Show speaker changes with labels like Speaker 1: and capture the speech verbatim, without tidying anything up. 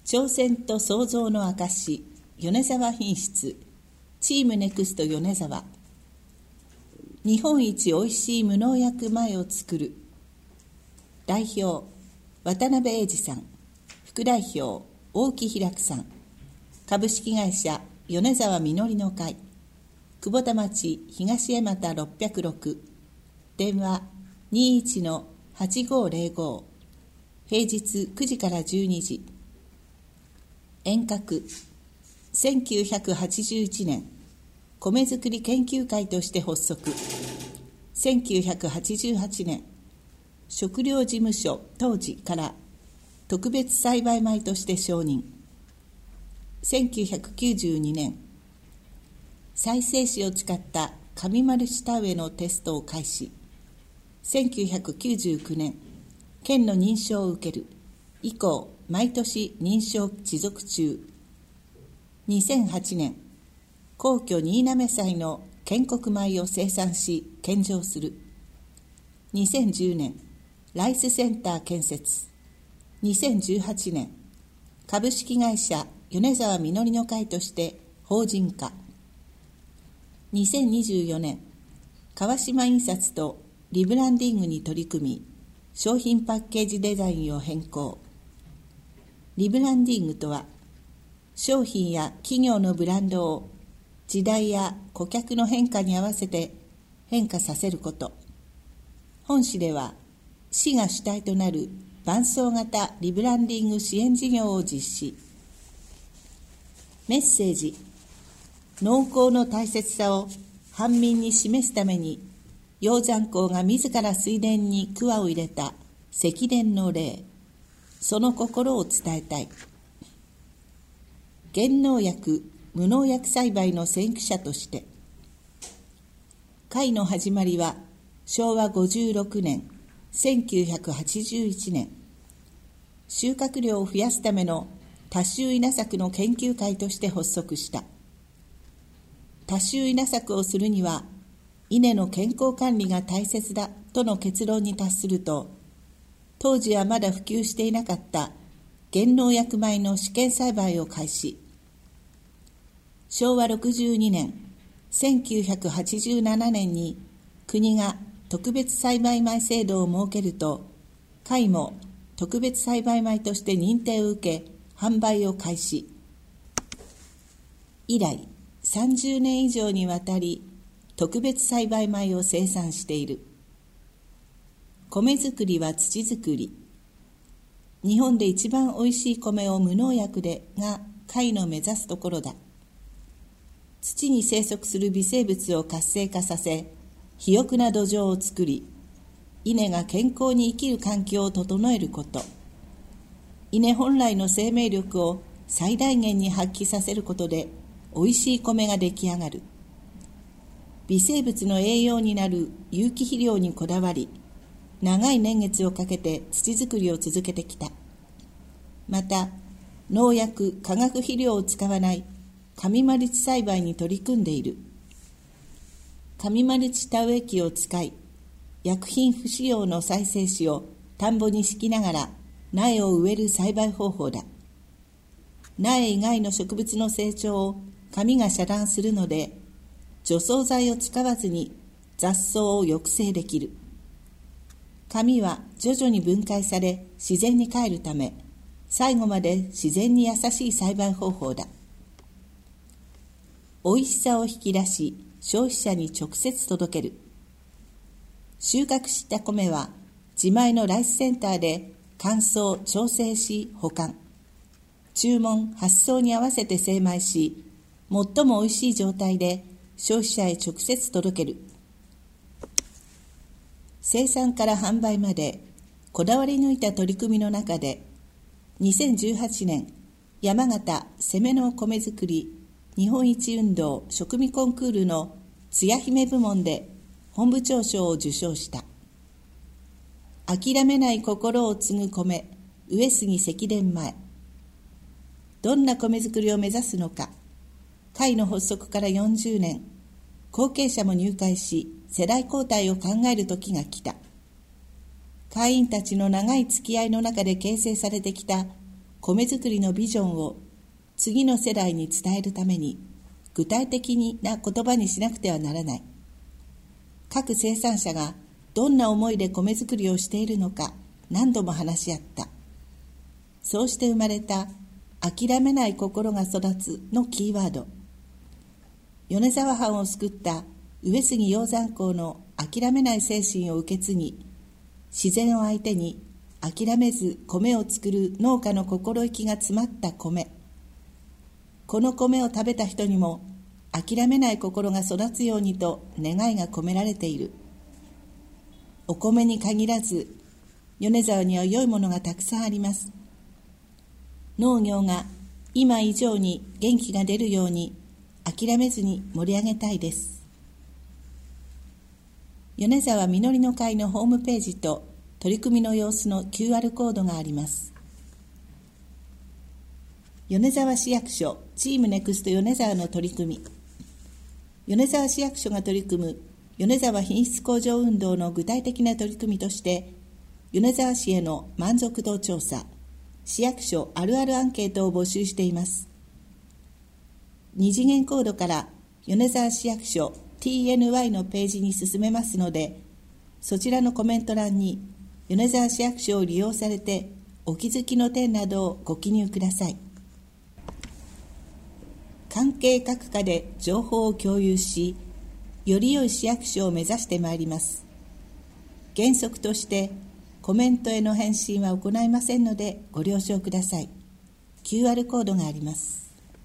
Speaker 1: 挑戦と創造の証、米沢品質、チームネクスト米沢。日本一おいしい無農薬米を作る。代表、渡辺英二さん。副代表、大木平久さん。株式会社、米沢みのりの会。久保田町東江又ろっぴゃくろく。電話 にじゅういちのはちごーぜろご。平日くじからじゅうにじ。遠隔。せんきゅうひゃくはちじゅういちねん、米作り研究会として発足。せんきゅうひゃくはちじゅうはちねん、食料事務所当時から特別栽培米として承認。せんきゅうひゃくきゅうじゅうにねん、再生紙を使った紙マルチ田植えのテストを開始。せんきゅうひゃくきゅうじゅうきゅうねん、県の認証を受ける。以降、毎年認証持続中。にせんはちねん、皇居新滑祭の建国米を生産し献上する。にせんじゅうねん、ライスセンター建設。にせんじゅうはちねん、株式会社米沢みのりの会として法人化。にせんにじゅうよねん、川島印刷とリブランディングに取り組み、商品パッケージデザインを変更。リブランディングとは、商品や企業のブランドを時代や顧客の変化に合わせて変化させること。本市では市が主体となる伴走型リブランディング支援事業を実施。メッセージ。農耕の大切さを藩民に示すために、鷹山公が自ら水田に桑を入れた積田の例、その心を伝えたい。減農薬、無農薬栽培の先駆者として、会の始まりはしょうわごじゅうろくねん、せんきゅうひゃくはちじゅういちねん、収穫量を増やすための多種稲作の研究会として発足した。多種稲作をするには、稲の健康管理が大切だとの結論に達すると、当時はまだ普及していなかった減農薬米の試験栽培を開始。しょうわろくじゅうにねん、せんきゅうひゃくはちじゅうななねんに国が特別栽培米制度を設けると、会も特別栽培米として認定を受け、販売を開始。以来、さんじゅうねん以上にわたり、特別栽培米を生産している。米作りは土作り。日本で一番おいしい米を無農薬でが会の目指すところだ。土に生息する微生物を活性化させ、肥沃な土壌を作り、稲が健康に生きる環境を整えること。稲本来の生命力を最大限に発揮させることで、おいしい米が出来上がる。微生物の栄養になる有機肥料にこだわり、長い年月をかけて土作りを続けてきた。また、農薬、化学肥料を使わない紙マルチ栽培に取り組んでいる。紙マルチ田植え機を使い、薬品不使用の再生紙を田んぼに敷きながら苗を植える栽培方法だ。苗以外の植物の成長を紙が遮断するので、除草剤を使わずに雑草を抑制できる。紙は徐々に分解され自然に帰るため、最後まで自然に優しい栽培方法だ。おいしさを引き出し、消費者に直接届ける。収穫した米は自前のライスセンターで乾燥・調整し保管。注文・発送に合わせて精米し、最もおいしい状態で消費者へ直接届ける。生産から販売までこだわり抜いた取り組みの中で、にせんじゅうはちねん山形攻めの米作り日本一運動食味コンクールのつや姫部門で本部長賞を受賞した。諦めない心を継ぐ米上杉積田米。どんな米作りを目指すのか。会の発足からよんじゅうねん、後継者も入会し、世代交代を考える時が来た。会員たちの長い付き合いの中で形成されてきた米作りのビジョンを次の世代に伝えるために具体的な言葉にしなくてはならない。各生産者がどんな思いで米作りをしているのか何度も話し合った。そうして生まれた諦めない心が育つのキーワード。米沢藩を救った上杉鷹山公の諦めない精神を受け継ぎ、自然を相手に諦めず米を作る農家の心意気が詰まった米。この米を食べた人にも諦めない心が育つようにと願いが込められている。お米に限らず、米沢には良いものがたくさんあります。農業が今以上に元気が出るように諦めずに盛り上げたいです。米沢みのりの会のホームページと取り組みの様子の キューアール コードがあります。米沢市役所チームネクスト米沢の取り組み。米沢市役所が取り組む米沢品質向上運動の具体的な取り組みとして、米沢市への満足度調査、市役所あるあるアンケートを募集しています。二次元コードから米沢市役所 ティーエヌワイ のページに進めますので、そちらのコメント欄に米沢市役所を利用されてお気づきの点などをご記入ください。関係各課で情報を共有し、より良い市役所を目指してまいります。原則としてコメントへの返信は行いませんのでご了承ください。キューアール コードがあります。